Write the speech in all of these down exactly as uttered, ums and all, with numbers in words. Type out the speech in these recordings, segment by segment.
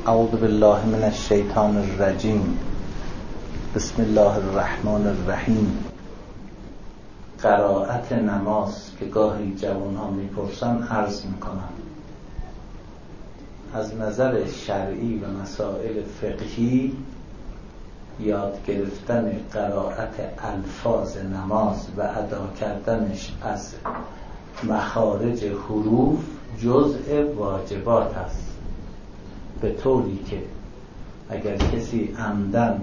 اعوذ بالله من الشیطان الرجیم. بسم الله الرحمن الرحیم. قرائت نماز که گاهی جوان ها میپرسن عرض میکنم. از نظر شرعی و مسائل فقهی یاد گرفتن قرائت الفاظ نماز و ادا کردنش از مخارج حروف جزء واجبات است، به طوری که اگر کسی عمدن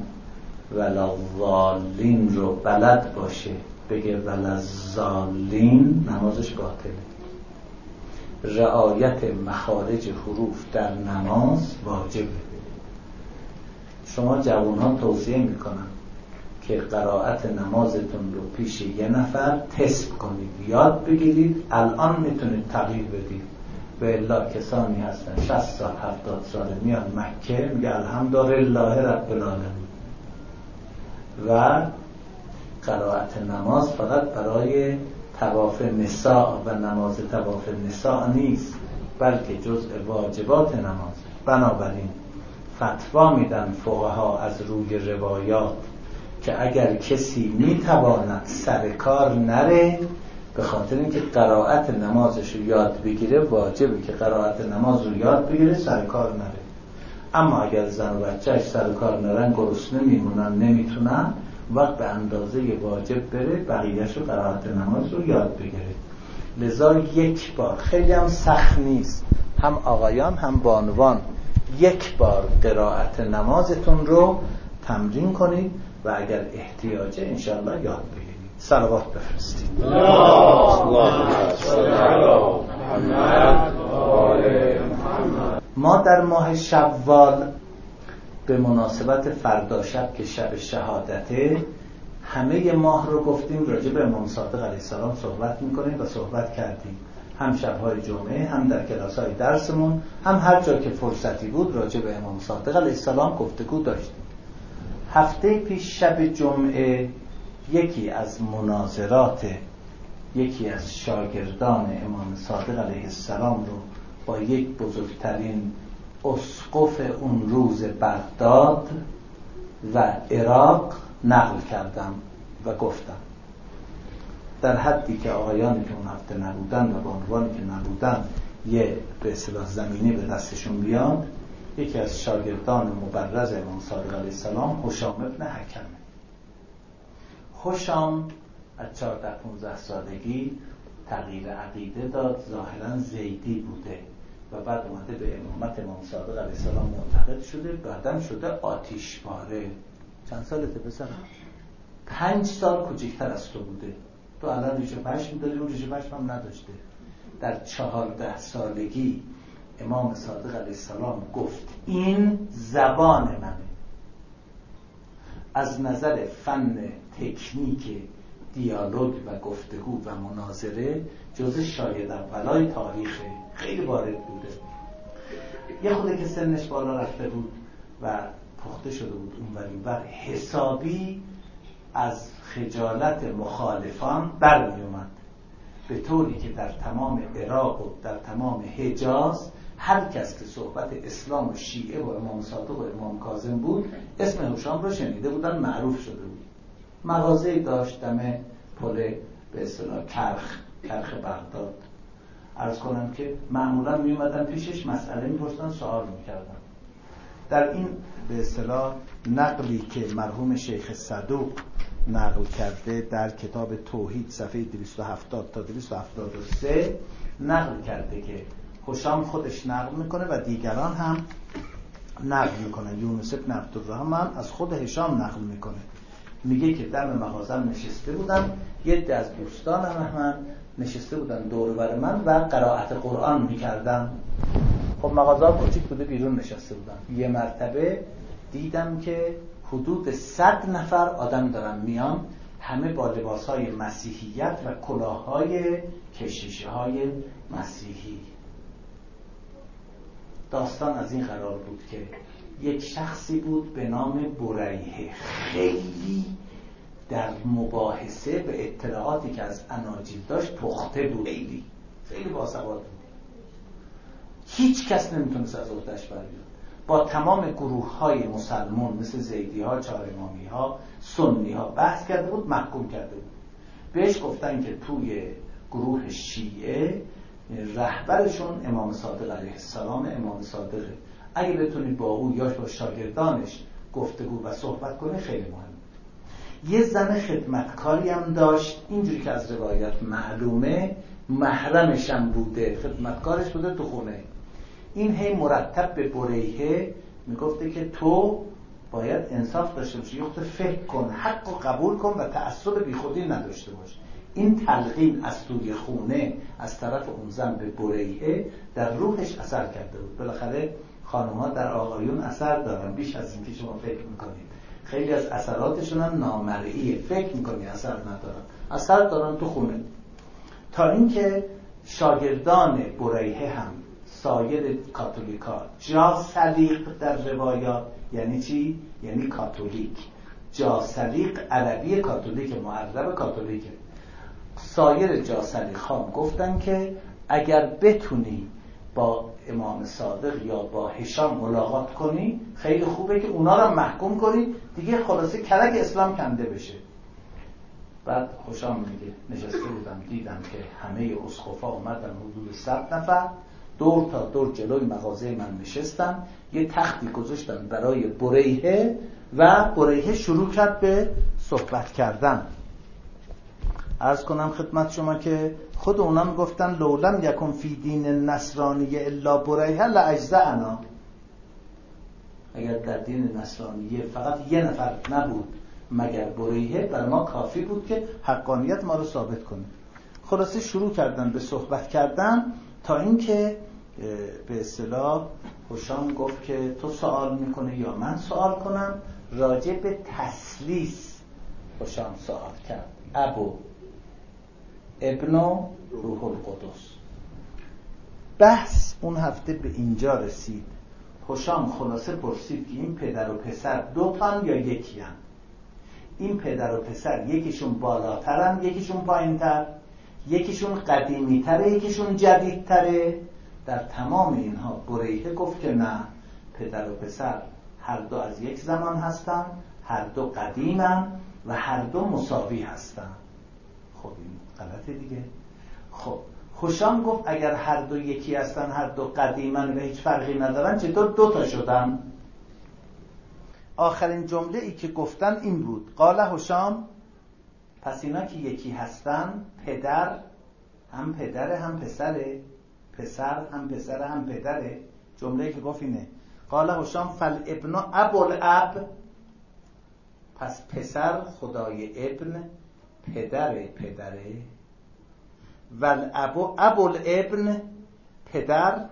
ولضالین رو بلد باشه بگه ولضالین نمازش باطله. رعایت مخارج حروف در نماز واجبه. شما جوانان توصیه میکنم که قرائت نمازتون رو پیش یه نفر تست کنید، یاد بگیرید. الان میتونید تغییر بدید. به الا کسانی هستن شصت سال هفتاد سال میان مکه میگه الحمدلله رب العالمین. و قرائت نماز فقط برای طواف نساء و نماز طواف نساء نیست، بلکه جزء واجبات نماز. بنابراین فتوا میدن فقها از روی روایات که اگر کسی میتواند سر کار نره، به خاطر اینکه قرائت نمازش رو یاد بگیره واجبه که قرائت نماز رو یاد بگیره، سر کار نره. اما اگر زن و بچهش سر کار نرن، گرسنه میمونن، نمیتونن، وقت به اندازه واجب بره، بقیهش رو قرائت نماز رو یاد بگیره. لذا یک بار، خیلی هم سخت نیست، هم آقایان هم بانوان، یک بار قرائت نمازتون رو تمرین کنید و اگر احتیاجه انشاءالله یاد بگیرید. صلوات بفرستید. ما در ماه شوال به مناسبت فردا شب که شب شهادته، همه ماه رو گفتیم راجع به امام صادق علیه السلام صحبت میکنیم و صحبت کردیم، هم شبهای جمعه، هم در کلاس‌های درسمون، هم هر جا که فرصتی بود راجع به امام صادق علیه السلام گفتگو داشتیم. هفته پیش شب جمعه یکی از مناظرات یکی از شاگردان امام صادق علیه السلام رو با یک بزرگترین اسقف اون روز بغداد و عراق نقل کردم و گفتم. در حدی که آقایانی که اون هفته نبودن و بانوانی که نبودن یه به اصطلاح زمینی به دستشون بیاد، یکی از شاگردان مبرز امام صادق علیه السلام هشام ابن حکمه. هشام از چهارده پانزده سالگی تغییر عقیده داد، ظاهرا زیدی بوده و بعد اومده به امامت امام صادق علیه السلام معتقد شده، بعدم شده آتشپاره. چند سالته پسرم؟ پنج سال کوچکتر از تو بوده. تو الان ریشه پشم داری، اون ریشه پشم هم نداشته. در چهارده سالگی امام صادق علیه السلام گفت این زبان منه. از نظر فن تکنیک دیالوگ و گفتگو و مناظره جزء شاید اولای تاریخه، خیلی وارد بوده. یه خوده که سنش بالا رفته بود و پخته شده بود اون ور حسابی از خجالت مخالفان برمی اومد، به طوری که در تمام عراق و در تمام حجاز هر کس که صحبت اسلام و شیعه و امام صادق و امام کاظم بود اسم هشام رو شنیده بودن، معروف شده بود. مغازه‌ای داشت دم پل به اصطلاح کرخ کرخ بغداد. عرض کنم که معمولا می اومدن پیشش، مسئله می‌پرسیدن، سوال می‌کردن. در این به اصطلاح نقلی که مرحوم شیخ صدوق نقل کرده در کتاب توحید صفحه دویست و هفتاد تا دویست و هفتاد و سه نقل کرده که هشام خودش نقل میکنه و دیگران هم نقل میکنه. یونس بن عبدالرحمن از خود هشام نقل میکنه، میگه که دم مغازم نشسته بودم، یه عده از دوستان من نشسته بودن دور و بر من و قرائت قرآن میکردم. خب مغازه کوچیک بوده، بیرون نشسته بودم. یه مرتبه دیدم که حدود صد نفر آدم دارن میان، همه با لباسهای مسیحیت و کلاههای کشیشه های مسیحی. داستان از این قرار بود که یک شخصی بود به نام بریحه، خیلی در مباحثه به اطلاعاتی که از اناجیل داشت پخته بود، خیلی خیلی باسواد بود. هیچ کس نمیتونست از عهده‌اش بر بیاد. با تمام گروه های مسلمان مثل زیدی ها، چهار امامی ها، سنی ها بحث کرده بود، محکوم کرده بود. بهش گفتن که توی گروه شیعه رهبرشون امام صادق علیه السلام، امام صادقه، اگه بتونی با او یا با شاگردانش گفتگو و صحبت کنه خیلی مهم. یه زن خدمتکاری هم داشت، اینجوری که از روایت معلومه محرمش هم بوده، خدمتکارش بوده تو خونه. این هی مرتب به بریحه میگفته که تو باید انصاف داشته باشی، یه خود فکر کن، حق رو قبول کن و تعصب بیخودی نداشته باش. این تلقین از توی خونه از طرف اون زن به بریحه در روحش اثر کرده بود. بالاخره خانم‌ها در آقایون اثر دارن بیش از این که شما فکر میکنید. خیلی از اثراتشون هم نامرئیه، فکر میکنی اثر ندارن، اثر دارن تو خونه. تا اینکه شاگردان بریحه هم سایر کاتولیکا، جاسلیق در روایات یعنی چی؟ یعنی کاتولیک. جاسلیق عربی کاتولیک، معرب کاتولیک. سایر جاسلیق ها گفتن که اگر بتونی با امام صادق یا با هشام ملاقات کنی خیلی خوبه که اونا رو محکوم کنی، دیگه خلاصه کلک اسلام کنده بشه. بعد هشام میگه نشسته بودم دیدم که همه اسقفا اومدن، حدود صد نفر دور تا دور جلوی مغازه من نشستن، یه تختی گذاشتن برای بریحه و بریحه شروع کرد به صحبت کردن. عرض کنم خدمت شما که خود اونا میگفتن لولم یکن فی دین نصرانی الا بریحه لاجزعنا، اگر در دین نصرانیه فقط یه نفر نبود مگر بریحه برای ما کافی بود که حقانیت ما رو ثابت کنه. خلاصه شروع کردن به صحبت کردن تا اینکه به اصطلاح هشام گفت که تو سوال میکنه یا من سوال کنم. راجع به تثلیث هشام سوال کرد، ابو ابن روح القدس. بحث اون هفته به اینجا رسید. هشام خلاصه پرسید که این پدر و پسر دو تان یا یکی هم؟ این پدر و پسر یکیشون بالاترن یکیشون پایینتر، یکیشون قدیمی تره یکیشون جدید تره؟ در تمام اینها بریحه گفت که نه، پدر و پسر هر دو از یک زمان هستن، هر دو قدیمن و هر دو مساوی هستن. خب این غلطه دیگه. خب هشام گفت اگر هر دو یکی هستن، هر دو قدیمن و هیچ فرقی ندارن، چطور دو تا شدن؟ آخرین جمله ای که گفتن این بود، قال هشام، پس اینا که یکی هستن، پدر هم پدره هم پسره، پسر هم پسره هم پدره. جمله که گفت اینه، قال هشام فالابن ابوالاب، پس پسر خدای ابن پدر پدره، والابو ابوالابن، پدر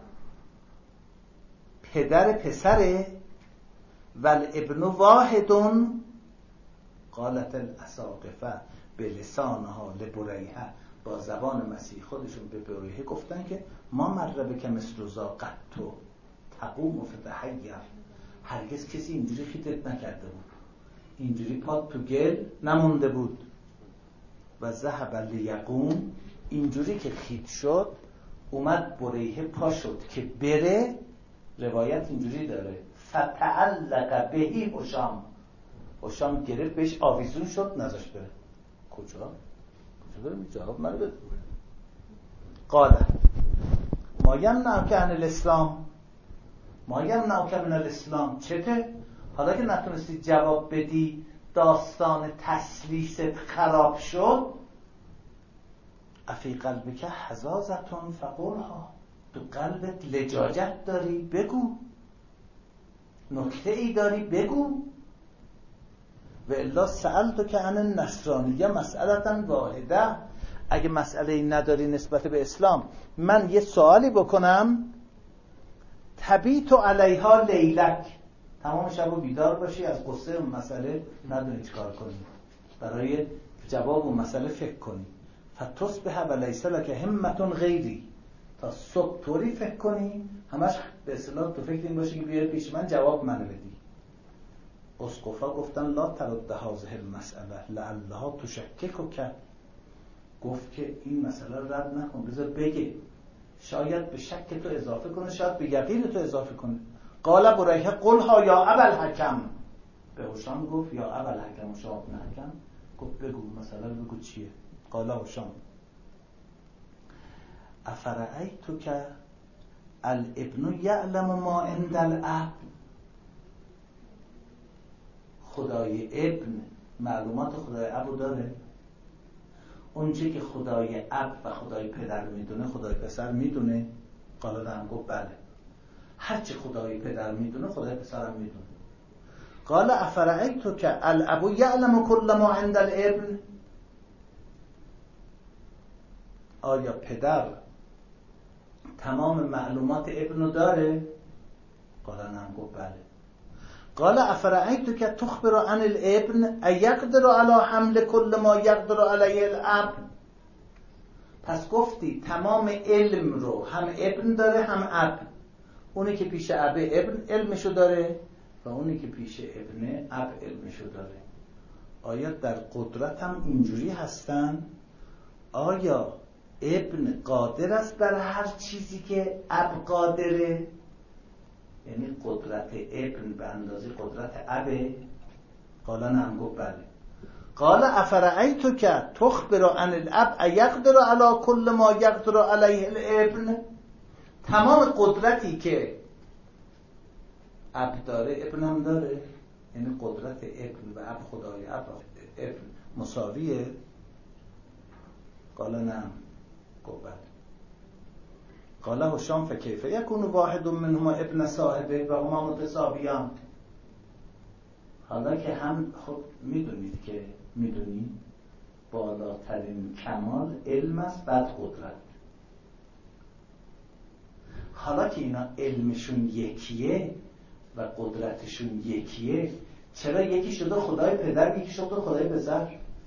پدر پسره، والابن واحدون. قالت الاساقفه به لسانها لبریحه، با زبان مسیح خودشون به بریحه گفتن که ما مربه که مثل رضا قطو تقوم و فتحیر، هرگز کسی اینجوری خیتت نکرده بود، اینجوری پاد تو گل نمونده بود. و ذهب لیقوم، اینجوری که خیت شد اومد بریحه پا شد که بره. روایت اینجوری داره فتعلق بهی هشام، هشام گرفت بهش آویزون شد نذاش بره. کجا؟ کجا بریم؟ جواب منو بده. قال ما یمنعک عن الاسلام، ما یمنعک من الاسلام، چته؟ حالا که نتونستی جواب بدی داستان تسلیست خراب شد. افی قلبک حزازتون فقولها، تو قلبت لجاجت داری بگو، نکته ای داری بگو. و الا سألتو که عن النصرانیه مسئلتا واحده، اگه مسئله ای نداری نسبت به اسلام، من یه سوالی بکنم، تبیتو علیها لیلک، تمام شب و بیدار باشی از قصه اون مسئله ندونی چی کار کنی، برای جواب اون مسئله فکر کنی. فتصبح و لیس لک همت غیری، تا صبح طوری فکر کنی همش به اصطلاح تو فکر این باشی که بیای پیش من جواب منو بدی. اسقفا گفتن لا ترد هذه المسئله لعلها تشککک، گفت که این مسئله رو رد نکن، بذار بگه، شاید به شک تو اضافه کنه، شاید به یقین تو اضافه کنه. قال بریه قلها یا ابوالحکم، به هشام گفت یا ابوالحکم، هشام بن حکم گفت بگو، مثلا بگو چیه؟ قال هشام افرأیتک الابن یعلم ما عند الاب، خدای ابن معلومات خدای ابو داره؟ اونچه که خدای اب و خدای پدر میدونه خدای پسر میدونه؟ قال هم گفت بله، هرچه خدای پدر میدونه خدای پسرم میدونه. قال افرأیتک الابو یعلم کل ما عند الابن، آیا پدر تمام معلومات ابنو داره؟ قال هم گفت بله. قال افرأیتک تخبر عن الابن ایقدر علی حمل کل ما یقدر علیه الاب، پس گفتی تمام علم رو هم ابن داره هم اب، اونی که پیش اب ابن علمشو داره و اونی که پیش ابن اب علمشو داره. آیا در قدرت هم اینجوری هستن؟ آیا ابن قادر است بر هر چیزی که اب قادره؟ یعنی قدرت ابن به اندازه قدرت ابه؟ قال نعم گفت بله. قال افرأیتک تخبر عن الاب ایقدر علی کل ما یقدر علیه الابن، تمام قدرتی که اب داره ابن هم داره، یعنی قدرت ابن و اب خدای اب ابن مساویه؟ قال نعم گفت بله. قال هشام فکیف یکون واحد منهما ابن صاحبه و هما متساویان، حالا که هم خود میدونید که میدونی بالاترین کمال علم است بعد قدرت، حالا که اینا علمشون یکیه و قدرتشون یکیه، چرا یکی شده خدای پدر یکی شده خدای پسر؟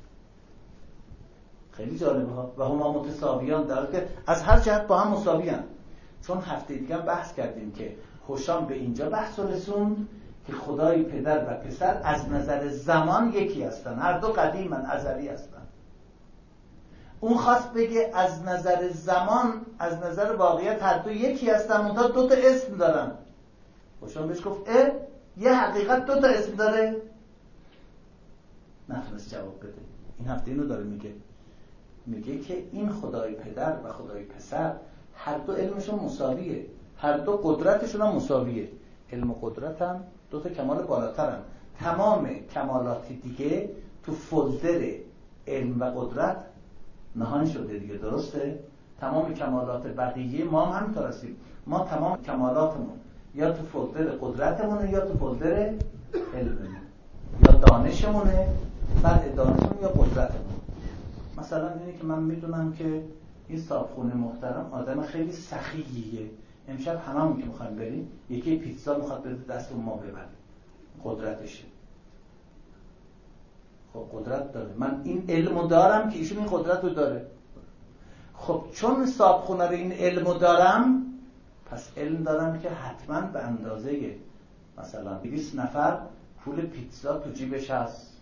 خیلی جالبه ها. و هما متساویان، در حالی که از هر جهت با هم مساویان. چون هفته دیگه بحث کردیم که هشام به اینجا بحث رسوند که خدای پدر و پسر از نظر زمان یکی هستن، هر دو قدیمن، ازلی هستن. اون خواست بگه از نظر زمان، از نظر واقعیت هر دو یکی هستن، منتها دو تا اسم دارن. هشام بهش گفت اه یه حقیقت دو تا اسم داره؟ نتونست جواب بده. این هفته اینو داره میگه، میگه که این خدای پدر و خدای پسر هر دو علمشون مساویه، هر دو قدرتشون هم مساویه. علم و قدرت هم دو تا کمال بالاترن. تمام کمالات دیگه تو فولدر علم و قدرت نهان شده دیگه، درسته؟ تمام کمالات بقیه ما هم همینطور هستیم. ما تمام کمالاتمون یا تو فولدر قدرتمونه یا تو فولدر علممون، یا دانشمونه بعد دانشمون یا قدرتمون. مثلا اینه که من میدونم که این صاحبخونه محترم آدم خیلی سخیه، امشب هممون که میخوایم بریم یکی پیتزا میخواد بده دست ما ببره، قدرتشه. خب قدرت داره، من این علمو دارم که ایشون این قدرت رو داره. خب چون صاحبخونه رو این علمو دارم، پس علم دارم که حتما به اندازه مثلا دویست نفر پول پیتزا تو جیبش هست.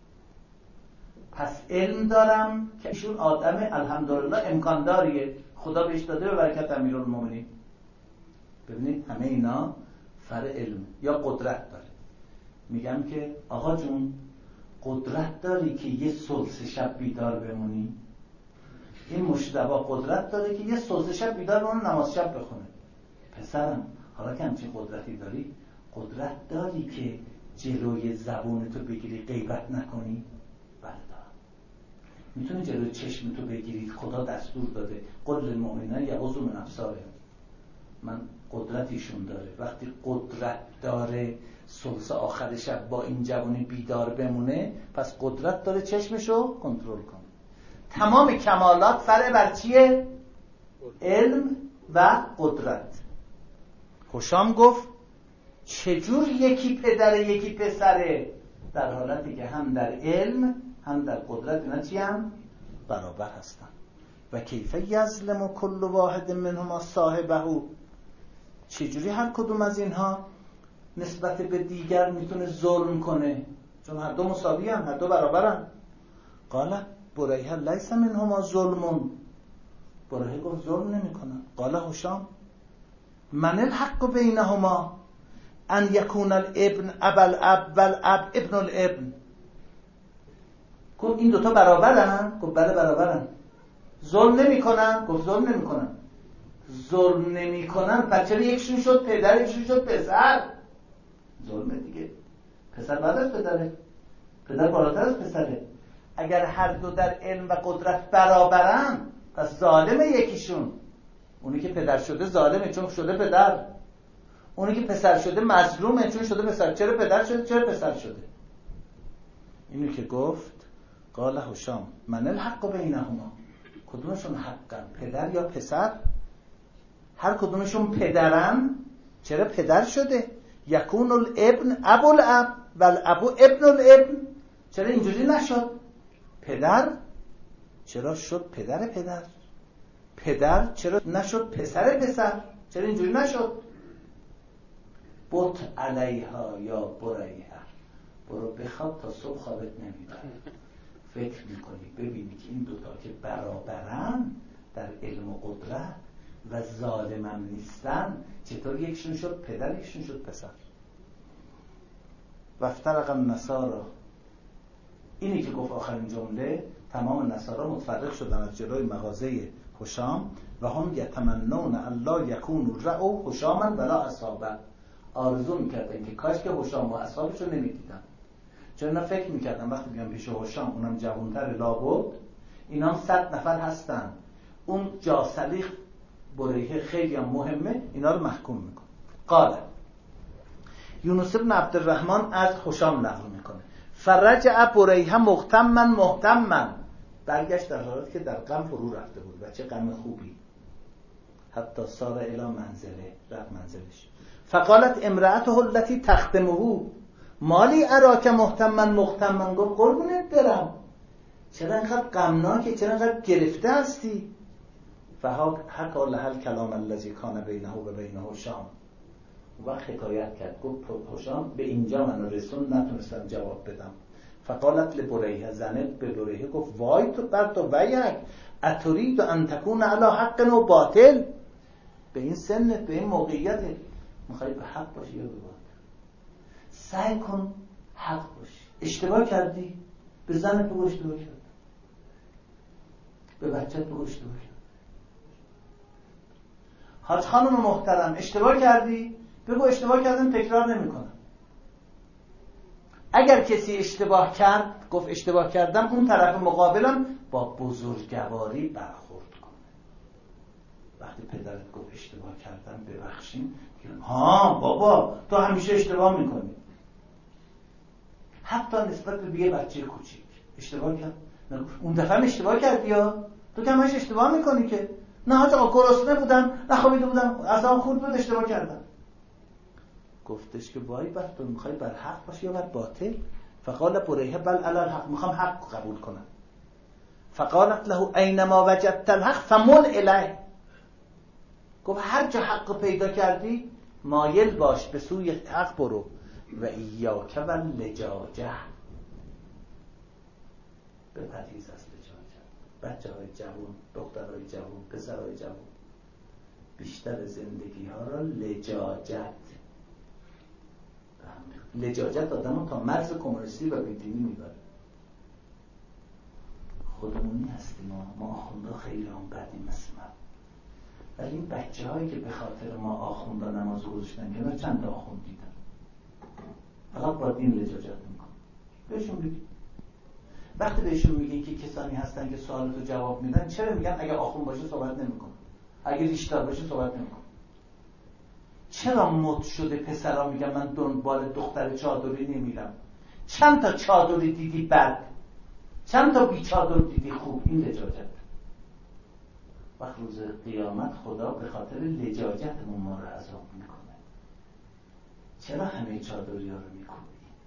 پس علم دارم که ایشون آدم الحمدلله امکان داریه، خدا بهش داده به برکت امیرالمومنین. ببینید همه اینا فر علم یا قدرت داره. میگم که آقا جون قدرت داری که یه ثلث شب بیدار بمونی؟ این مشتبه قدرت داره که یه ثلث شب بیدار بمونه نماز شب بخونه. پسرم حالا که همچین قدرتی داری، قدرت داری که جلوی زبونتو بگیری غیبت نکنی؟ بله دارم. میتونی جلوی چشمتو بگیری، خدا دستور داده قل للمؤمنین یغضوا من ابصارهم. من قدرتیشون داره، وقتی قدرت داره ثلث آخر شب با این جوانی بیدار بمونه، پس قدرت داره چشمشو کنترل کنه. تمام کمالات فرع بر چیه؟ علم و قدرت. هشام گفت چجور یکی پدر یکی پسره؟ در حالتی که هم در علم هم در قدرت اینا چی هم؟ برابر هستن. و کیف یظلم کل واحد منهما صاحبه، چجوری هر کدوم از اینها نسبت به دیگر میتونه ظلم کنه؟ چون هر دو مساوی هم، هر دو برابرن. قال بریه لیس منهما ظلمون، بریه گفت ظلم نمی کنن. قال هشام من الحق بینهما، ان یکون الابن ابا الاب والاب ابن الابن. گفت این دوتا برابرن؟ گفت بله برابرن. ظلم نمی کنن؟ گفت ظلم نمی کنن. ظلم نمی کنن پس چرا یکشون شد پدر یکشون شد پسر؟ ظلمه دیگه. پسر بعد از پدره، پدر بالاتر از پسره. اگر هر دو در علم و قدرت برابرن پس ظالمه یکیشون. اونی که پدر شده ظالمه چون شده پدر، اونی که پسر شده مظلومه چون شده پسر. چرا پدر شده چرا پسر شده؟ اینو که گفت قال هشام من الحق بینهما، کدومشون حقن، پدر یا پسر؟ هر کدومشون پدرن چرا پدر شده؟ یکون الابن ابو الاب والابو ابن الابن، چرا اینجوری نشد؟ پدر چرا شد پدر پدر؟ پدر چرا نشد پسر پسر؟ چرا اینجوری نشد؟ بط علیها یا بریها، برو بخواب تا صبح خوابت نمیبره. فکر میکنی ببینی که این دوتا که برابرن در علم و قدرت و ظالمم نیستن، چطور یکشون شد پدر یکشون شد پسر؟ و افترق النصارى، اینی که گفت آخرین جمله، تمام نصارا متفرق شدن از جلوی مغازه هشام و هم یتمنون الله یکونوا رأوا هشاما ولا اصحابه، آرزو میکردن که کاش که هشام و اصحابش رو نمیدیدن. چون اینا فکر میکردن وقتی بیان پیش هشام، اونم جوانتر لابد، اینا هم صد نفر هستن، اون جاسلیق بریه خیلی هم مهمه، اینا رو محکوم میکنه. قال یونس بن عبدالرحمن از هشام نقل میکنه فرجع بریه مغتما مهتما، برگشت در حالت که در غم فرو رفته بود و چه غم خوبی. حتی سار الی منزله، رفت منزلش. فقالت امرأته التي تخدمه مالی اراک مهتما مغتما، گفت قربونت برم چرا اینقدر غمناکه، چرا اینقدر گرفته هستی؟ فحکى لها الکلام الذی کان بینه و بین هشام، و حکایت کرد، گفت هشام به اینجا منو رسون نتونستم جواب بدم. فقالت لبریه، زنه به بریه گفت وای تو بر تو ویک اترید ان تکون علی حق و باطل، به این سنت به این موقعیت میخوای به حق باشی یا به باطل؟ سعی کن حق باشی. اشتباه کردی به زنت بگو اشتباه کردی، به بچت بگو اشتباه کردی. حاج خانم محترم اشتباه کردی بگو اشتباه کردم تکرار نمی‌کنم. اگر کسی اشتباه کرد گفت اشتباه کردم، اون طرف مقابلم با بزرگواری برخورد کنه. وقتی پدرت گفت اشتباه کردم ببخشیم، ها بابا تو همیشه اشتباه میکنی. حتی نسبت به یه بچه کوچیک اشتباه کرد، اون دفعه هم اشتباه کردی یا تو که همش اشتباه میکنی که نه حاج آقا گرسنه بودم نخوابیده بودم اصلا خورد بود اشتباه کردم. گفتش که وای بر تو میخوای بر حق باشی یا بر باطل؟ فقال بریه بل علی الحق، میخوام حق قبول کنم. فقالت له اینما وجدت الحق فمل الیه، گفت هر جا حق پیدا کردی مایل باش به سوی حق برو. و ایاک و لجاجه، بپرهیز از لجاجه. بچه های جوان، دخترهای جوان، پسرهای جوان، بیشتر زندگی ها را لجاجت لجاجت آدم تا مرز کمونیستی و بیدینی میبره. خودمونی هستیم ما ما آخونده خیلی هم بدیم مثل من، ولی این بچه هایی که به خاطر ما آخونده نماز گذاشتن که چند تا آخوند دیدن فقط با دین لجاجت میکن. بهشون بگی وقتی بهشون میگی که کسانی هستن که سوالتو جواب میدن، چرا میگن اگه آخوند باشه صحبت نمیکن، اگه ریش‌دار باشه صحبت نمیکن؟ چرا مد شده پسرا میگن من دنبال دختر چادری نمیرم؟ چند تا چادری دیدی بد، چند تا بی چادر دیدی خوب؟ این لجاجت. وقت روز قیامت خدا به خاطر لجاجتمون ما رو عذاب میکنه. چرا همه چادری ها رو میکنی؟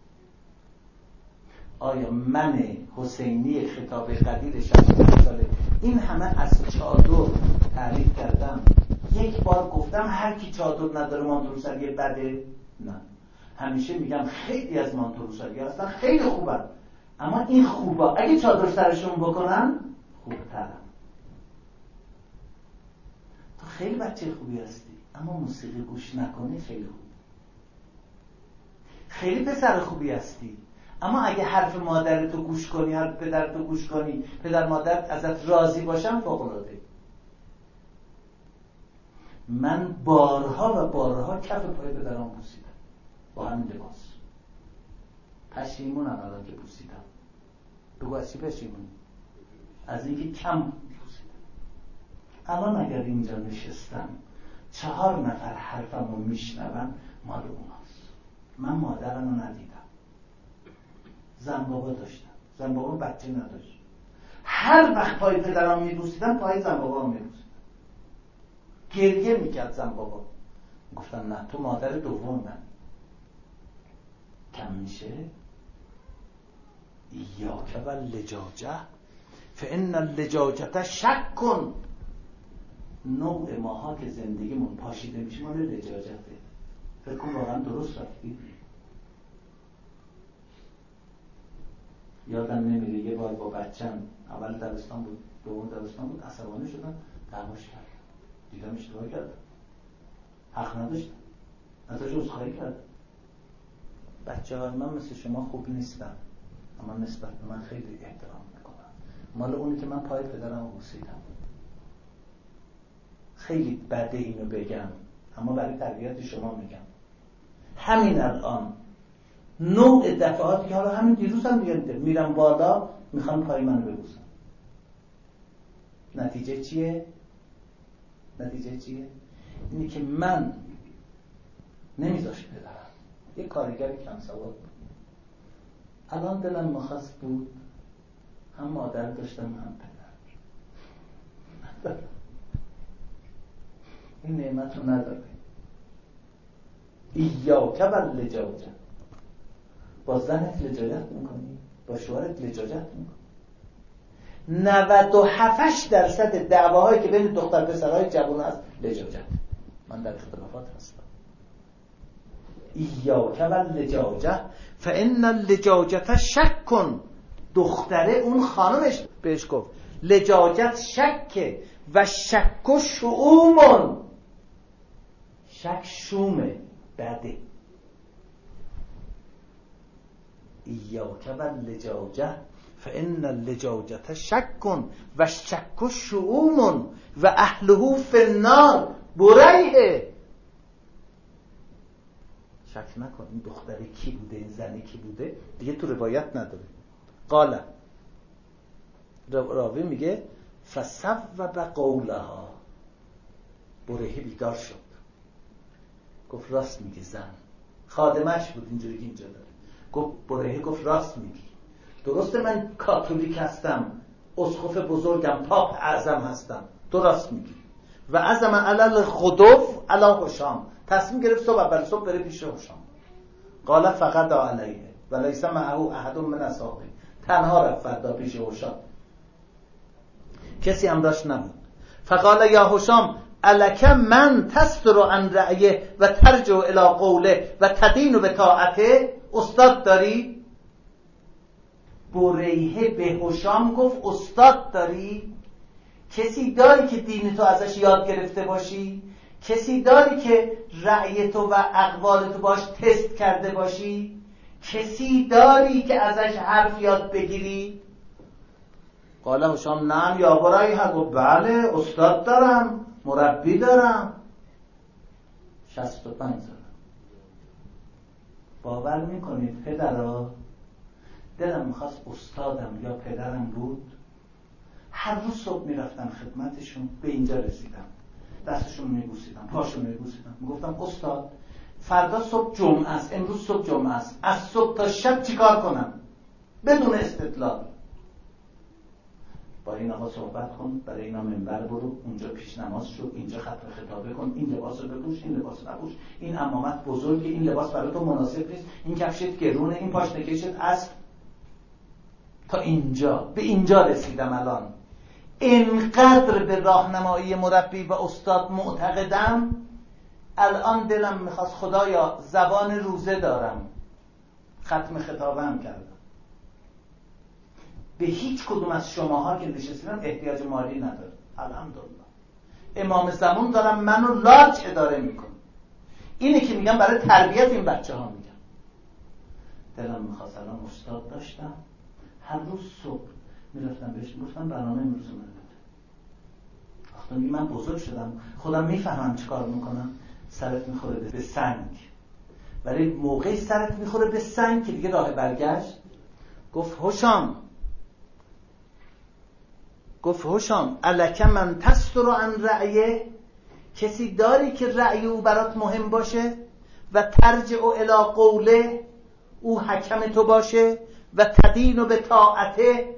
آیا من حسینی خطاب قدیر شصت ساله این همه از چادر تعریف کردم، یک بار گفتم هر کی چادر نداره مانتوروسری بده؟ نه، همیشه میگم خیلی از مانتوروسری هستن خیلی خوبن، اما این خوبا اگه چادر سرشون بکنن خوبترن. تو خیلی بچه خوبی هستی اما موسیقی گوش نکنی خیلی خوب. خیلی پسر خوبی هستی، اما اگه حرف مادرتو گوش کنی، حرف پدرتو گوش کنی، پدر مادرت ازت راضی باشن، فوق‌العاده. من بارها و بارها کف پای پدرم بوسیدم با همین لباس. پشیمونم الان که بوسیدم. بگو از چی پشیمونی؟ از اینکه کم بوسیدم. الان اگر اینجا نشستم چهار نفر حرفمو میشنون، مال اوناست. من مادرمو ندیدم، زن بابا داشتم، زن بابا بچه نداشت. هر وقت پای پدرم میبوسیدم پای زن بابا میبوسیدم. گریه میکرد زن بابا. گفتم نه، تو مادر دوم من. کم میشه؟ ایاک و لجاجه فان اللجاجه شک کن. نوع ماها که زندگیمون پاشیده میشه مال لجاجته. فکر کن واقعا درست رفتی. یادم نمیره یه بار با بچم، اول دبستان بود، دوم دبستان بود، عصبانی شدم، دعواش کردم. دیدم اشتباه کردم، حق نداشتم، ازش عذرخواهی کردم. بچه های من مثل شما خوب نیستن، اما نسبت به من خیلی احترام میکنم. مال اونی که من پای پدرم بوسیدم. خیلی بده اینو بگم، اما برای تربیت شما میگم. همین الان نوع دفعاتی که حالا همین دیروز هم دیگه میرم بالا میخوام پای منو ببوسم. نتیجه چیه؟ نتیجه چیه؟ اینی که من نمیذاشت پدرم، یه کارگر کم سواد بود. الان دلم مخواست بود هم مادر داشتم هم پدر. این نعمت رو نداره. ایاک و لجاجه. با زنت لجاجت میکنی؟ با شوهرت لجاجت میکنی؟ نود و هفت درصد دعواهایی که بین دختر پسرهای جوان هست لجاجت. من در اختلافات هستم. ایاک و لجاجه فان اللجاجه شک کن. دختره اون خانمش بهش گفت لجاجت شکه و شک و شؤومون. شک شومه، بده. ایاک و لجاجه فان اللجاجه شک کن و شک و شؤومون و اهله فی النار بریه. شک نکن این دختره کی بوده، این زنی کی بوده، دیگه تو روایت نداره. قال راوی میگه فصوب قولها. بریه بیدار شد، گفت راست میگی زن. خادمش بود اینجوری که اینجا داره. گفت بریه گفت راست میگی. درسته من کاتولیک هستم، اسقف بزرگم، پاپ اعظم هستم، تو راست میگی. و عزم علل خدف علی هشام. تصمیم گرفت صبح اول صبح بره پیش هشام. قال فقط علیه و لیس معه احد من اصحابه. تنها رفت فردا پیش هشام، کسی همراهش نبود. فقال یا هشام الک من تستر عن رأیه و ترجع الی قوله و تدین به طاعته. استاد داری؟ بریه به هشام گفت استاد داری؟ کسی داری که دین تو ازش یاد گرفته باشی؟ کسی داری که رأی تو و اقوال تو باش تست کرده باشی؟ کسی داری که ازش حرف یاد بگیری؟ قال هشام نعم یا بریه. گفت بله استاد دارم، مربی دارم. شصت و پنج سال. باور میکنید پدرها، دلم میخواست استادم یا پدرم بود. هر روز صبح میرفتم خدمتشون، به اینجا رسیدم، دستشون میبوسیدم، پاشون میبوسیدم، میگفتم استاد فردا صبح جمعه است، امروز صبح جمعه است، از صبح تا شب چیکار کنم؟ بدون استدلال. با این آقا صحبت کن، برای اینا منبر برو، اونجا پیش نماز شو، اینجا ختم خطابه کن، این لباس رو بپوش، این لباس رو نپوش، این عمامت بزرگه، این لباس برای تو مناسب نیست، این کفشت گرونه، این پاشنکشت اصل. تا اینجا، به اینجا رسیدم الان. اینقدر به راهنمایی مربی و استاد معتقدم، الان دلم میخواست خدایا زبان روزه دارم، ختم خطابه هم کردم. به هیچ کدوم از شماها که نشستیم احتیاج مالی ندارم، الحمدلله. امام زمان دارم منو لاج اداره میکنم. اینه که میگم برای تربیت این بچه ها میگم. دلم میخواست الان استاد داشتم، هر روز صبح میرفتم بهش میگفتم برنامه امروز من بده. وقتی من بزرگ شدم خودم میفهمم چی کار میکنم، سرت میخوره به سنگ، ولی موقعی سرت میخوره به سنگ که دیگه راه برگشت. گفت هوشام گفت هوشام الک من تستر عن رأیه، کسی داری که رأی او برات مهم باشه و ترجع الی قوله، او حکم تو باشه و تدین به طاعته،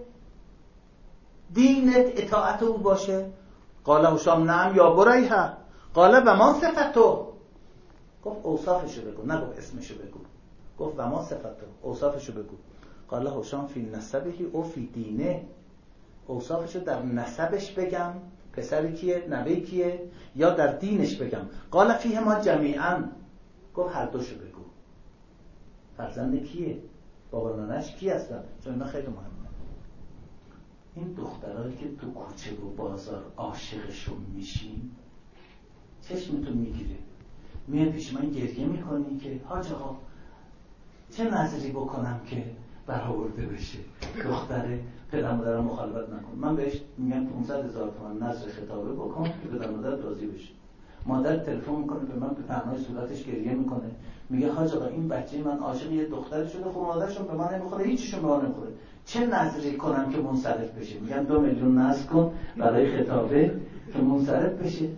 دینت اطاعت او باشه. قال هوشام نعم یا بریحه. قال و ما صفتو. گفت اوصافشو بگو، نگفت اسمشو بگو. گفت و ما صفتو، اوصافشو بگو. قال هوشام فی نسبه او فی دینه. اوصافشو در نسبش بگم، پسر کیه، نوه کیه، یا در دینش بگم. قال فیه ما جمیعا. گفت هر دوشو بگو. فرزند کیه، بابا نانش کی هستن، چون اینا خیلی مهمه. این دخترایی که تو کوچه و بازار عاشقشون میشین، چشمتون میگیره، میاد پیش من گریه میکنی که حاج آقا چه نظری بکنم که برآورده بشه، دختره پدر مادرم مخالفت نکن. من بهش میگم پانصد هزار تومان نظر خطابه بکن که پدر مادر راضی بشه. مادر تلفن میکنه به من، به پهنای صورتش گریه میکنه، میگه حاج آقا این بچه من عاشق یه دختری شده، خب مادرشون به من نمیخوره، هیچیشون به من نمیخوره، چه نظری کنم که منصرف بشه؟ میگم دو میلیون نظر کن برای خطابه که منصرف بشه.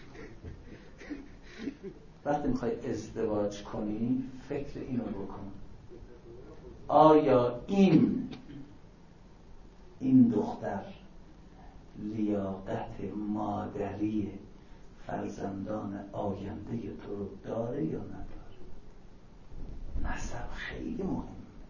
وقتی میخوای ازدواج کنی فکر اینو بکن، آیا این این دختر لیاقت مادری فرزندان آینده تو رو داره یا نداره؟ نسب خیلی مهم.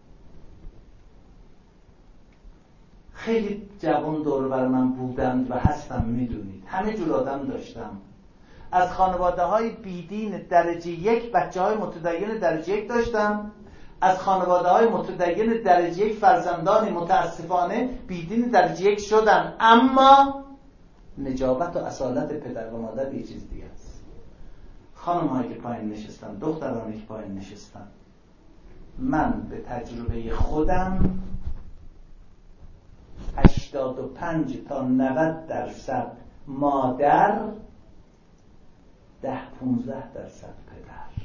خیلی جوان دور بر من بودند و هستم، میدونید همه جور آدم داشتم، از خانواده های بیدین درجه یک بچه های متدین درجه یک داشتم، از خانواده های متدین درجه یک فرزندان متاسفانه بیدین درجه یک شدن، اما نجابت و اصالت پدر و مادر یه چیز دیگه است. خانم هایی که پایین نشستن، دخترانی که پایین نشستن، من به تجربه خودم هشتاد و پنج تا نود درصد مادر، ده پونزده درصد پدر.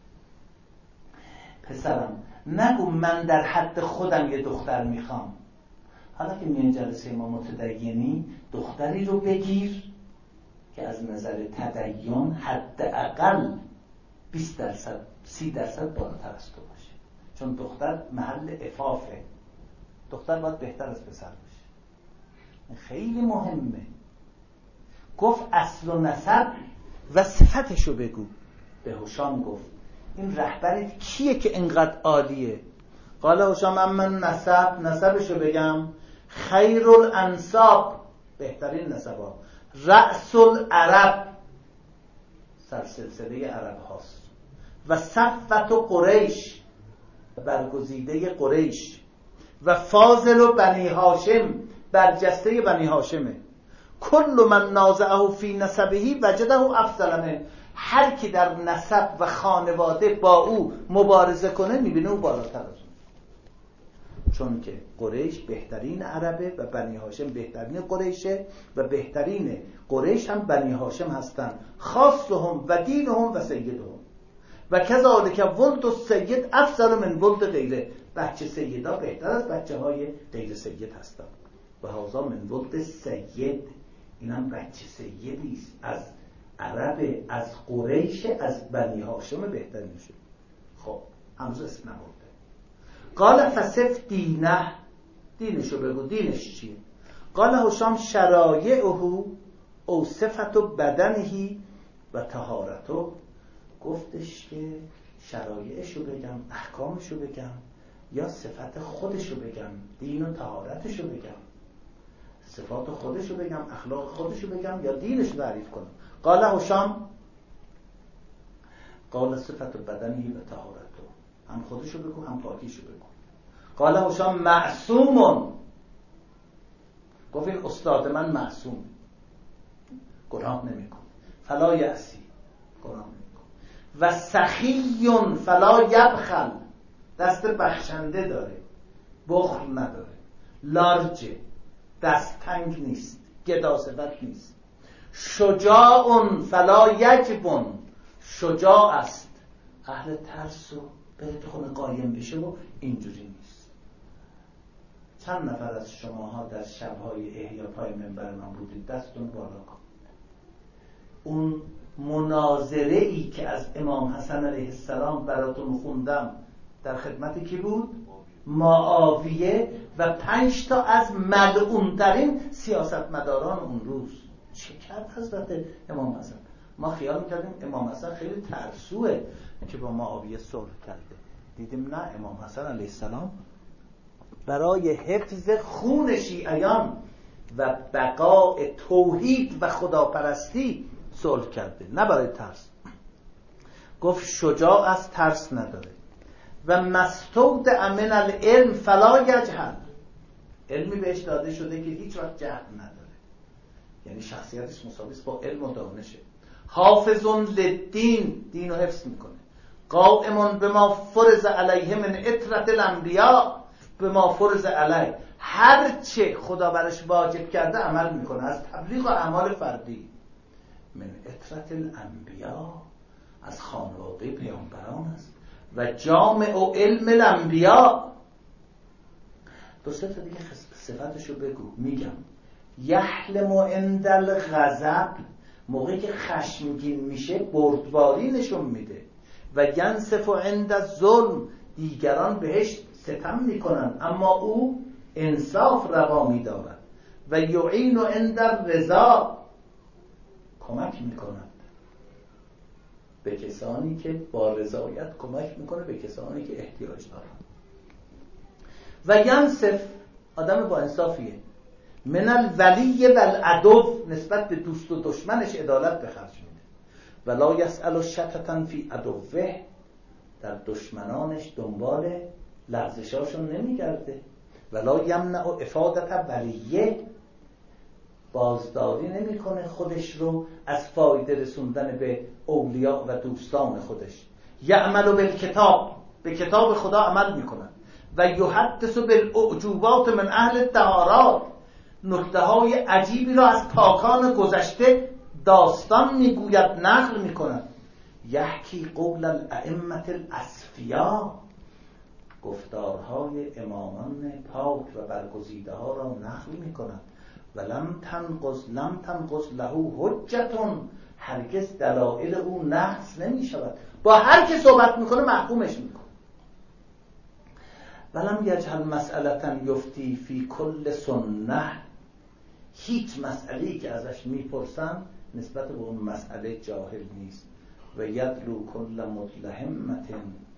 پسرم نگو من در حد خودم یه دختر میخوام. حالا که میان جلسه ما متدینی، دختری رو بگیر که از نظر تدین حداقل بیست درصد سی درصد بالاتر از تو باشه، چون دختر محل عفافه، دختر باید بهتر از پسر باشه. خیلی مهمه. گفت اصل و نسب و صفتشو بگو. به هوشام گفت این رهبرت کیه که انقدر عالیه؟ قال هوشام من نسب، نسبشو بگم، خیر الانساب، بهترین نسبا، رأس العرب، سرسلسله عرب هاست، و صفت و قریش، برگزیده قریش، و فاضل و بنی هاشم، برجسته بنی هاشمه. کل من نازعه فی نسبهی وجده افضل منه. هر کی در نسب و خانواده با او مبارزه کنه میبینه او بالاتر از اون، چون که قریش بهترین عربه و بنی هاشم بهترین قریشه و بهترین قریش هم بنی هاشم هستن، خاصهم و دینهم و سیدهم و کذالک ولد السید افضل من ولد غیره. بچه سیدا بهتر از بچه های غیر سید هستن. و هذا من ولد سید، اینم بچه سیدیست، از عرب، از قریش، از بنی هاشم بهترین شد. خب همز اسم نبوده. قال فصف دینه، دینشو بگو، دینش چیه؟ قال هوشام شرایعه او صفت بدنهی و طهارته. گفتش که شرایعشو بگم، احکامشو بگم، یا صفت خودشو بگم، دین و طهارتشو بگم، صفات خودشو بگم، اخلاق خودشو بگم، یا دینشو تعریف کنم. قال هوشام قال صفت بدنهی و طهارته، هم خودشو بگو هم پاکیشو بگو. قال هوشام معصومون، گفت این استاد من معصوم، گناه نمیکن، فلا یعصی، گناه نمیکن، و سخیون فلا یبخل، دست بخشنده داره، بخل نداره، لارجه، دست تنگ نیست، گداصفت نیست. شجاع فلا یجبن، شجاع است، اهل ترس و بره تو خونه قایم بشه و اینجوری نیست. چند نفر از شماها در شبهای احیا پای منبر من بودید؟ دستتون بالا کن. اون مناظره ای که از امام حسن علیه السلام براتون خوندم در خدمت کی بود؟ معاویه و پنج تا از ملعون‌ترین سیاستمداران اون روز. چه کرد حضرت امام حسن؟ ما خیال میکردیم امام حسن خیلی ترسوه که با معاویه صلح کرده، دیدیم نه، امام حسن علیه السلام برای حفظ خون شیعیان و بقای توحید و خداپرستی صلح کرده، نه برای ترس. گفت شجاع از ترس نداره. و مستودع من العلم فلا یجهل، علمی بهش داده شده که هیچ وقت جهل نداره، یعنی شخصیتش مساوی است با علم و دانشه. حافظون للدین، دین رو حفظ میکنه. قائمون بما فرض علیه من اطرت الانبیاء، بما فرض علیه، هر چه خدا برش واجب کرده عمل میکنه، از تبلیغ و اعمال فردی. من اطرت الانبیاء، از خانواده پیامبران است. و جامع و علم الانبیاء. دو سه تا دیگه صفتشو بگو. میگم یحلم عند الغضب، موقعی که خشمگین میشه بردباری نشون میده. و ینصف عند الظلم، دیگران بهش ستم میکنن اما او انصاف روا میدارد. و یعین عند الرضا، کمک میکند به کسانی که با رضایت کمک میکنه به کسانی که احتیاج دارن. و ینصف، آدم با انصافیه. من الولی و العدو، نسبت به دوست و دشمنش عدالت به خرج میده. ولا یسأل شططا فی عدوه، در دشمنانش دنبال لغزشاشون نمیگرده. ولا یمنع افادت ولیه، بازداری نمیکنه خودش رو از فایده رسوندن به اولیاء و دوستان خودش. یعمل بالکتاب، به کتاب خدا عمل میکنه. و یحدث بالاعجوبات من اهل الدهارات، نکته های عجیبی را از پاکان گذشته داستان میگوید، نقل میکند. یحکی قول الائمه الاصفیا، گفتارهای امامان پاک و برگزیده ها را نقل میکند. ولم تنقض لم تنقض له حجتون، هرگز دلائل او نقص نمی شود. با هر که صحبت میکنه محکومش میکنه. ولم یجهل مسئلة یفتی فی کل سنه، هیچ مسئله‌ای که ازش میپرسن نسبت به اون مسئله جاهل نیست. و یدلو کل مدلهمة،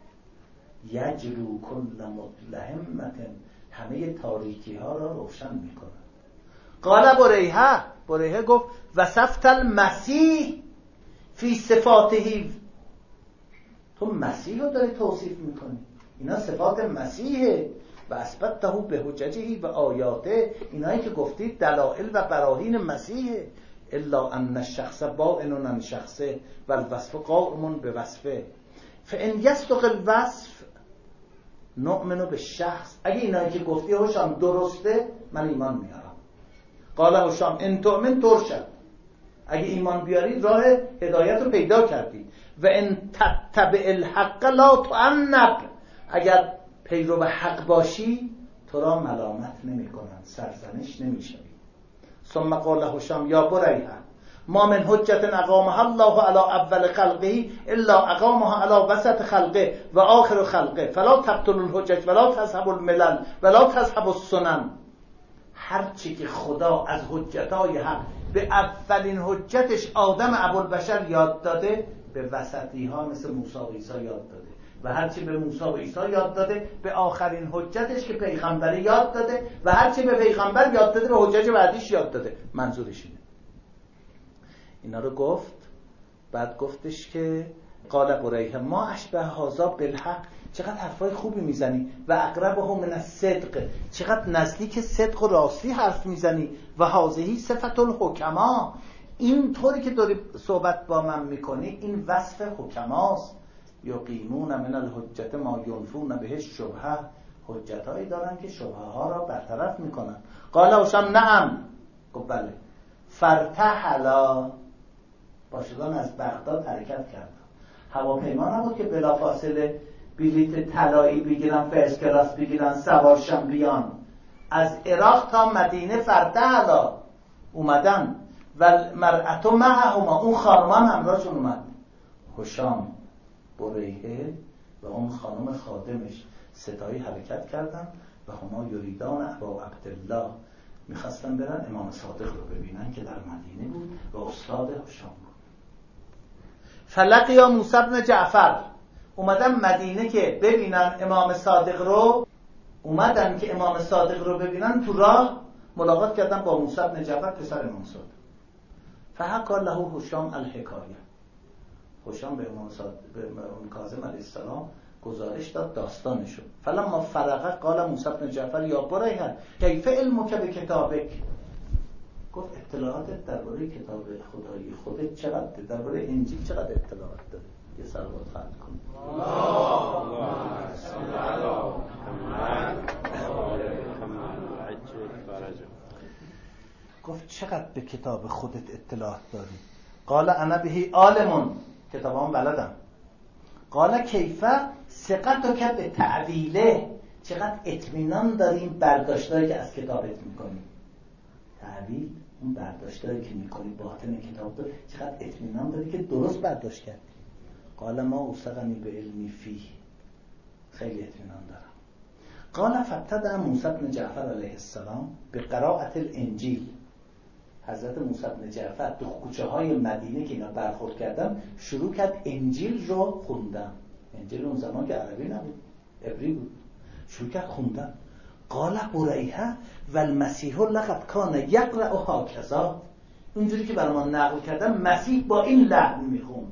یجلو کل مدلهمة، همه تاریکی ها را روشن میکنه. قال بریحه، بریحه گفت وصفت المسیح فی صفاته، تو مسیح رو داری توصیف میکنی، اینا صفات مسیحه. و اثبته به حججه و آیاته، اینایی که گفتید دلائل و براهین مسیحه. الا ان الشخص بائن عن شخصه و الوصف قائم به وصفه. فان یصدق الوصف نؤمن بالشخص، اگه اینایی که گفتی هوشام درسته من ایمان میارم. قال هوشام ان تؤمن ترشد، اگه ایمان بیاری راه هدایت رو پیدا کردی. و ان تتبع الحق لا تعنب، اگر پیرو حق باشی تو را ملامت نمی کنن، سرزنش نمی شوی. ثم قال هوشام یا بریحه ما من حجت اقامها الله علی اول خلقه الا اقامها علی وسط خلقه و آخر خلقه فلا تبطل الحجج ولا تذهب الملل ولا تذهب السنن. هرچی که خدا از حجتای حق به اولین حجتش آدم ابوالبشر یاد داده، به وسطی ها مثل موسی و عیسی یاد داده. و هرچی به موسی و عیسی یاد داده به آخرین حجتش که پیغمبر یاد داده. و هرچی به پیغمبر یاد داده به حجت بعدیش یاد داده. منظورش اینه. اینا رو گفت. بعد گفتش که قال بریحه ما اشبه هذا بالحق، چقدر حرفای خوبی میزنی. و اقربه من الصدق، چقدر نزدیک صدق و راستی حرف میزنی. و هذه صفت الحکما، این طوری که داری صحبت با من میکنی این وصف حکماست. یقیمون من الحجت ما ینفون به شبهه، حجتایی دارن که شبهه ها را برطرف میکنن. قال هشام نعم، گفت بله. فرتحلا، باشدان از بغداد حرکت کردن. هواپیما نبود که بلافاصله بلیت طلایی بگیرن، فرست کلاس بگیرن، سوارشن بیان. از عراق تا مدینه فرتحلا اومدن و مرأتو معهما، اون خانمان همراهشون اومد. هشام، بریحه و اون خانم خادمش ستایی حرکت کردن و هما یریدان ابا عبدالله، میخواستن برن امام صادق رو ببینن که در مدینه بود و استاد هشام بود. فلقیا موسی بن جعفر، اومدن مدینه که ببینن امام صادق رو، اومدن که امام صادق رو ببینن، تو راه ملاقات کردن با موسی بن جعفر پسر امام صادق. فحکا له هشام الحکایه، هشام به امام صادق به کاظم علیه السلام گزارش داد داستانشو. فلما فرغه قال موسی بن جعفر یا بریحه کیف علمک بکتابک، گفت اطلاعاتت درباره کتاب خدایی خودت چقدر، درباره انجیل چقدر اطلاعات داری؟ یه صلوات خواهد کن. اللهم صل علی محمد. گفت چقدر به کتاب خودت اطلاعات داری؟ قال انا بهی عالم، کتابام بلدم. قال کیف ثقتک به تعویله، چقدر اطمینان داری این برداشتایی که از کتابت میکنی. تعویل اون برداشتایی که میکنی باطن کتاب داری، چقدر اطمینان داری که درست برداشت کردی. قال ما اوثقنی به علمی فیه، خیلی اطمینان دارم. قال فابتدأ موسی بن جعفر علیه السلام به قراءت الانجیل، حضرت موسی بن جعفر تو کوچه های مدینه که اینا برخورد کردن شروع کرد انجیل رو خوندن. انجیل اون زمان که عربی نبود، عبری بود، شروع کرد خوندن. قال بریحه و المسیح لقد کان یقرأ هکذا، اونجوری که برام نقل کردن مسیح با این لحن میخوند.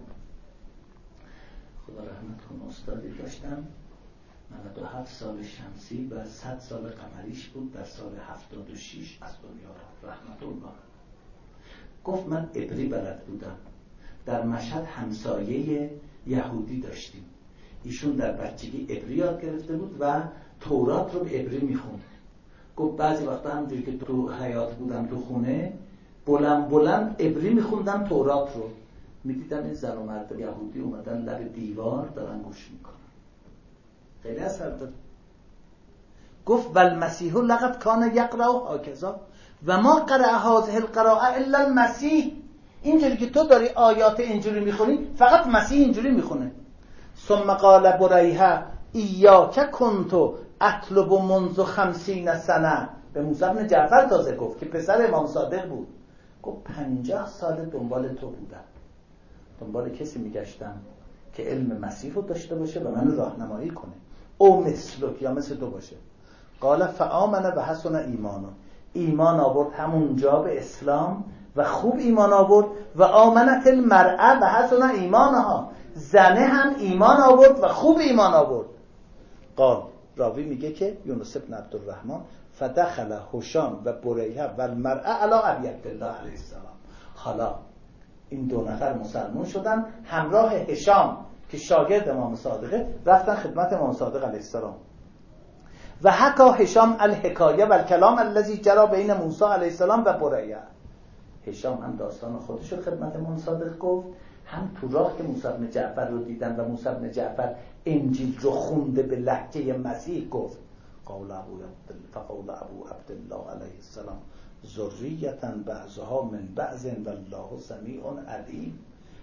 خدا رحمت کنه، استادی داشتم نود و هفت سال شمسی و صد سال قمریش بود، در سال هفتاد و شش از دنیا رفت رحمت الله. گفت من عبری بلد بودم، در مشهد همسایه یهودی داشتیم، ایشون در بچگی عبری یاد گرفته بود و تورات رو به عبری میخوند. گفت بعضی وقتا همونجوری که تو حیات بودم تو خونه بلند بلند عبری میخوندم تورات رو، میدیدم این زن و مرد یهودی اومدن لب دیوار دارن گوش میکنن. خیلی اثر داد. گفت والمسیح لقد کان یقرأ هکذا و ما قرأ هذه القراءه الا المسیح، اینجوری که تو داری آیات اینجوری میخونی فقط مسیح اینجوری میخونه. ثم قال بریحه ایاک کنت اطلب منذ خمسین سنه، به موسی بن جعفر تازه گفت که پسر امام صادق بود. گفت پنجاه سال دنبال تو بودم، دنبال کسی میگشتم که علم مسیح رو داشته باشه و من راهنمایی کنه، او مثلک، یا مثل تو باشه. قال فآمن و حسن ایمانو، ایمان آورد همونجا به اسلام و خوب ایمان آورد. و آمنت المرأه و حسن ایمانها، زنه هم ایمان آورد و خوب ایمان آورد. قال، راوی میگه که یونس بن عبدالرحمن فدخل هشام و بریحه و المرأه علی ابی عبدالله علیه السلام، حالا این دو نفر مسلمان شدن، همراه هشام که شاگرد امام صادقه رفتن خدمت امام صادق علیه السلام. و حکا هشام الحکایه و الکلام الذی جرى بین موسی علیه السلام و بریحه، هشام هم داستان خودش رو خدمت امام صادق گفت، هم تو راه که موسی بن جعفر رو دیدن و موسی بن جعفر انجیل رو خونده به لهجه مسیح گفت. قول ابو عبدالله فقول ابو عبدالله علیه السلام ذریتا بعضها من بعض والله سمیع علیم.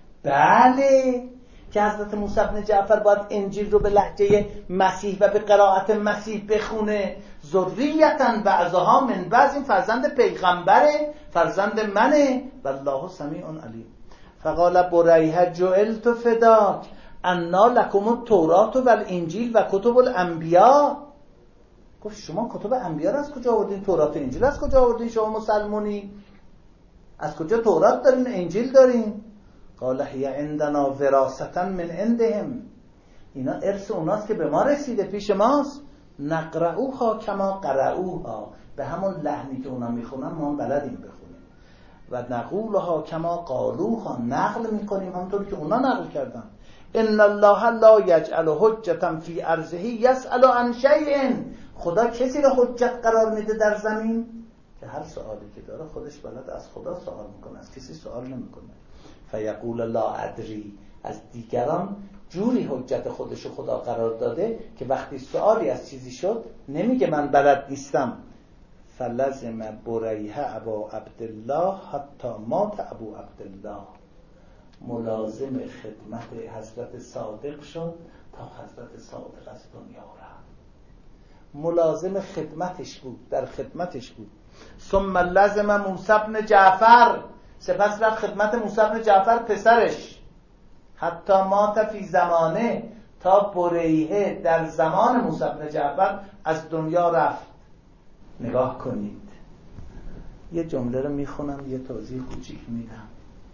بله که حضرت موسی بن جعفر باید انجیل رو به لهجه مسیح و به قرائت مسیح بخونه. ذریتا بعضها من بعض، این فرزند پیغمبره، فرزند منه، والله سمیع علیم. فقال بریحه جعلت فداک انا لکم التورات و الانجیل و کتب الانبیاء. گفت شما کتب انبیا رو از کجا آوردین؟ تورات و انجیل از کجا آوردین؟ شما مسلمونی از کجا تورات دارین انجیل دارین؟ قال هی عندنا وراثتا من عندهم، اینا ارث اوناست که به ما رسیده، پیش ماست. نقرؤها کما قرؤها، به همون لحنی که اونا میخونن ما هم بلدیم بخونیم. و نقولها کما قالوها، نقل میکنیم همونطور که اونا نقل کردن. ان الله لا یجعل حجة فی ارضه یسأل عن شیء. خدا کسی رو حجت قرار میده در زمین که هر سوالی که داره خودش بلد از خدا سوال میکنه، از کسی سوال نمیکنه. فیقول لا ادری، از دیگران جوری حجت خودشو خدا قرار داده که وقتی سوالی از چیزی شد نمیگه من بلد نیستم. فلزم بریه ابا عبدالله حتی مات ابو عبدالله. ملازم خدمت حضرت صادق شد تا حضرت صادق از دنیا رفت. ملازم خدمتش بود، در خدمتش بود. ثم لزم موسی بن جعفر، سپس رفت خدمت موسی بن جعفر پسرش. حتی مات فی زمانه، تا بریه در زمان موسی بن جعفر از دنیا رفت. نگاه کنید، یه جمله رو میخونم، یه توضیح کوچیک میدم.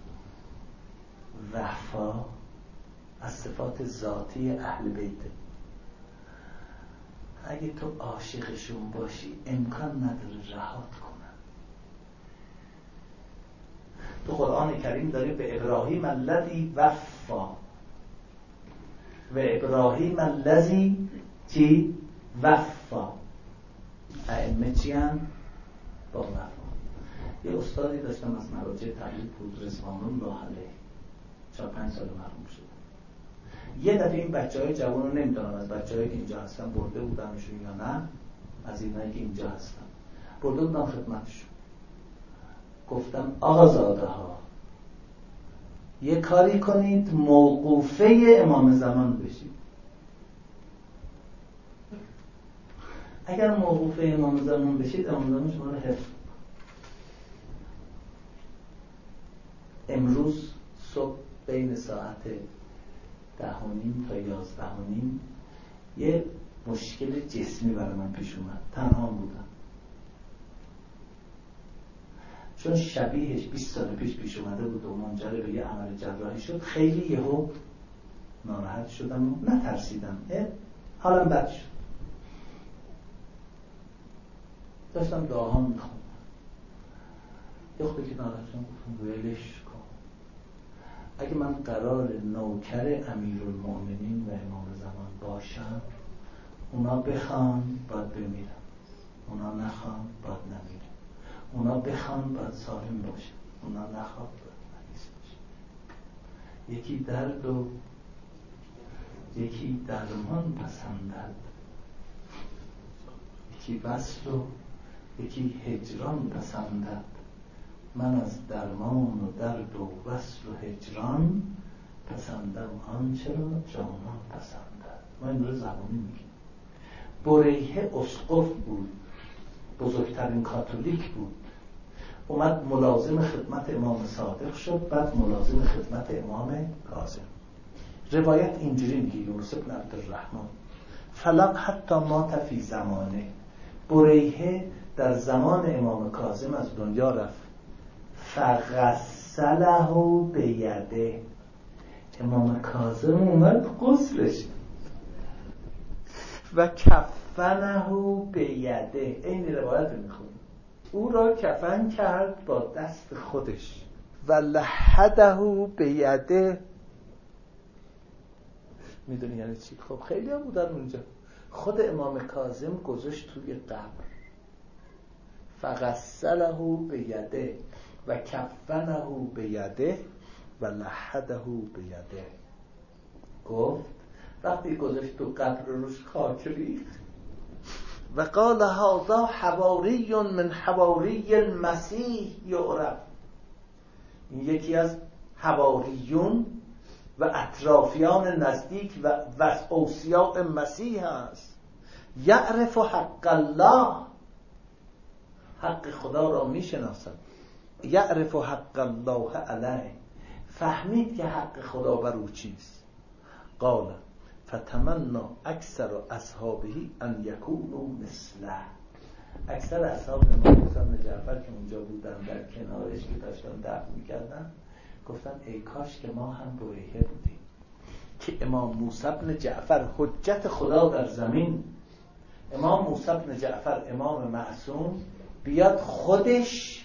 وفا از صفات ذاتی اهل بیت. اگه تو عاشقشون باشی امکان نداره رهات کنن. تو قرآن کریم داری به ابراهیم الذی وفا و ابراهیم الذی چی وفا. ائمه چی هم؟ با وفا. یه استادی داشتم از مراجع تبلیغ بود، رضوان الله علیه، چهار پنج سال مرحوم شد. یه دفعه این بچه های جوان رو نمیدونم از بچه هایی که اینجا هستن برده بودمشون یا نه، از اینایی که اینجا هستن برده بودم خدمتشون. گفتم آقا زاده ها یه کاری کنید موقوفه امام زمان بشید. اگر موقوفه امام زمان بشید، امام زمان شما رو حفظ. امروز صبح بین ساعت ده و نیم تا یازده و نیم یه مشکل جسمی برای من پیش اومد. تنها بودم چون شبیهش بیست سال پیش پیش اومده بود و منجر به یه عمل جراحی شد. خیلی یهو ناراحت شدم و نترسیدم، حالم بد شد. داشتم دعاها میخوام. یه خودی که ناراحت شدم گفتم ولش کن. اگه من قرار نوکر امیرالمؤمنین و امام زمان باشم، اونا بخوان باید بمیرم، اونا نخوان باید نمیرم. اونا بخوان باید سالم باشم، اونا نخوان باید مریض باشم. یکی درد و یکی درمان پسندد، یکی وصل و یکی هجران پسندد. من از درمان و درد و وصل و هجران پسندم آنچه را جانان پسندد. ما این رو زبانی میگیم. بریه اسقف بود، بزرگترین کاتولیک بود. اومد ملازم خدمت امام صادق شد، بعد ملازم خدمت امام کاظم. روایت اینجوری میگه، یونس بن عبدالرحمن فلق حتی مات فی زمانه. بریه در زمان امام کاظم از دنیا رفت. فغسله بیده. امام کاظم اومد غسلش و کفنه بیده. این روایت میخونی. او را کفن کرد با دست خودش. و لحده بیده. میدونی یعنی چی؟ خب خیلی هم بودن اونجا. خود امام کاظم گذاشت توی قبر. فغسله بیده و کفنه بیده و لحده بیده. گفت وقتی گذاشت تو قبر روش خاک ریخت و قال هذا حواری من حواری المسیح یعرف. این یکی از حواریون و اطرافیان نزدیک و اوصیاء مسیح است. یعرف حق الله. حق خدا را میشناسد. یعرف حق الله علیه. فهمید که حق خدا بر او چیست. قال فتمنا اکثر اصحابه ان یکونوا مثله. اکثر اصحاب امام موسی بن جعفر که اونجا بودن در کنارش که داشتن دفن میکردن گفتن ای کاش که ما هم بریه بودیم که امام موسی بن جعفر حجت خدا در زمین، امام موسی بن جعفر امام معصوم بیاد خودش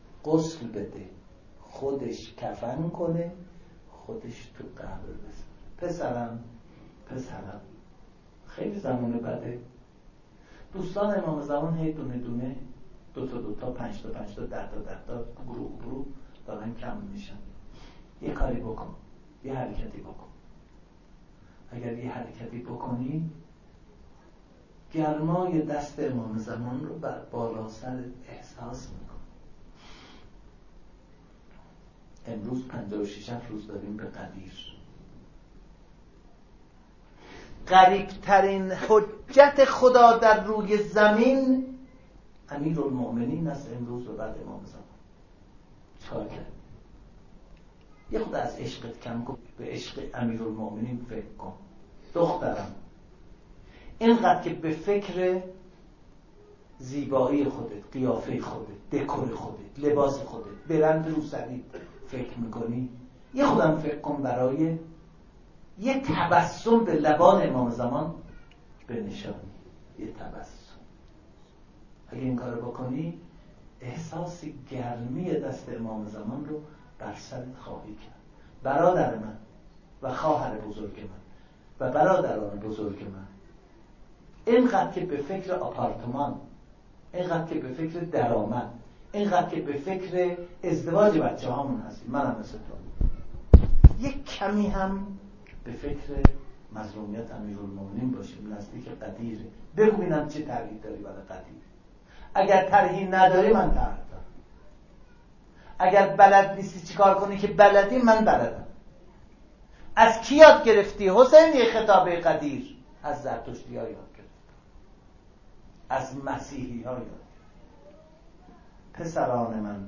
غسل بده، خودش کفن کنه، خودش تو قبر بزنه. پسرم پسرم خیلی زمان بده. دوستان امام زمان هی دونه دونه، دو تا دو تا، پنج تا پنج تا، ده تا ده تا، گروه گروه دارن کم میشن. یه کاری بکن، یه حرکتی بکن. اگر یه حرکتی بکنی گرمای دست امام زمان رو بر بالا سر احساس میکن. امروز پنجاه و شش روز داریم به قدیر. قریبترین حجت خدا در روی زمین امیرالمؤمنین است امروز و بعد امام زمان. چیکار کرد؟ یه خود از عشقت کم کن، به عشق امیرالمؤمنین فکر کن. دخترم اینقدر که به فکر زیبایی خودت، قیافه خودت، دکور خودت، لباس خودت، برند روسری فکر میکنی، یه خودم فکر کن برای یه تبسم به لبان امام زمان بنشانی. یه تبسم اگه این کار بکنی احساس گرمی دست امام زمان رو بر سرت خواهی کرد. برادر من و خواهر بزرگ من و برادران بزرگ من، اینقدر که به فکر آپارتمان، اینقدر که به فکر درآمد، اینقدر که به فکر ازدواج بچه هامون هستیم، من هم مثل تو، یک کمی هم به فکر مظلومیت امیرالمومنین باشیم. نزدیک قدیره. بگو ببینم چه طرحی داری برای قدیر. اگر طرحی نداری من طرح دارم. اگر بلد نیستی چی کار کنی که بلدی، من بلدم. از کی یاد گرفتی حسین یه خطابه قدیر؟ از زرتشتی ها یاد گرفت، از مسیحی ها یاد گرفت. پسران من،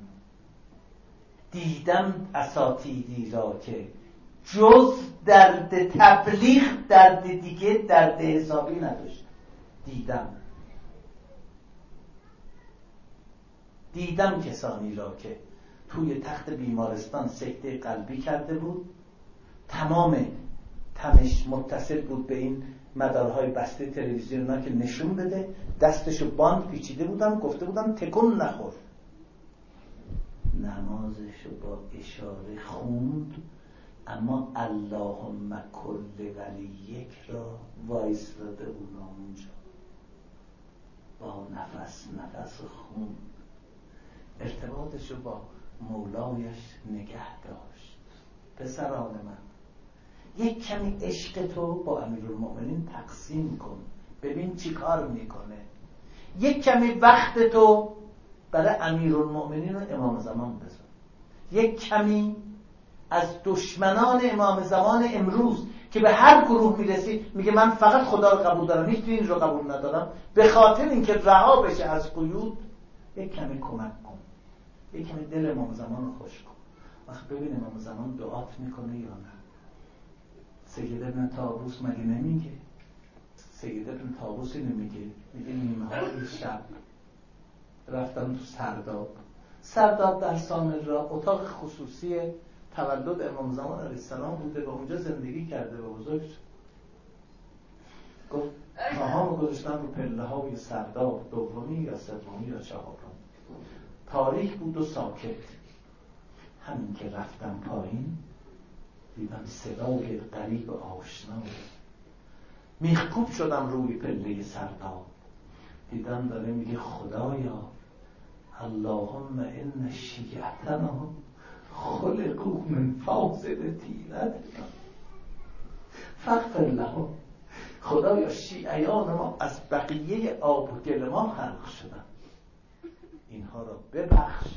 دیدم اساتیدی را که جز درد تبلیغ درد دیگه درد حسابی نداشت. دیدم دیدم کسانی را که توی تخت بیمارستان سکته قلبی کرده بود، تمام تمش متصل بود به این مدارهای بسته تلویزیون که نشون بده، دستشو باند پیچیده بودم، گفته بودم تکون نخور. نمازشو با اشاره خوند، اما اللهم کل ولیک را وایستاده بود اونجا، با نفس نفس خوند، ارتباطشو با مولایش نگه داشت. پسران من، یک کمی عشق تو با امیرالمؤمنین تقسیم کن، ببین چی کار میکنه. یک کمی وقت تو برای امیرالمؤمنین و امام زمان بذار. یک کمی از دشمنان امام زمان امروز که به هر گروه میرسی میگه من فقط خدا رو قبول دارم، هیچ دین رو قبول ندارم، به خاطر اینکه رها بشه از قیود، یک کمی کمک کن، یک کمی دل امام زمان رو خوش کن. وقت ببین امام زمان دعات میکنه یا نه. سید ابن طاووس مگه نمیگه؟ سید ابن طاووسی نمیگه؟ میگه نیمه های شب رفتم تو سرداب. سرداب در سامرا اتاق خصوصی تولد امام زمان علیه السلام بوده و اونجا زندگی کرده و بزرگ شد. گفت ماهامو گذاشتم رو پله های سرداب، دومی یا سومی یا چهارم. تاریک بود و ساکت. همین که رفتم پایین دیدم صدای غریب آشنا بود. میخکوب شدم روی پله سرداب، دیدم داره میگه خدایا اللهم ان شیعتنا خلقوا من فاضل طینتنا فاغفر لهم. خدایا شیعیان ما از بقیه آب و گل ما خلق شدن، اینها را ببخش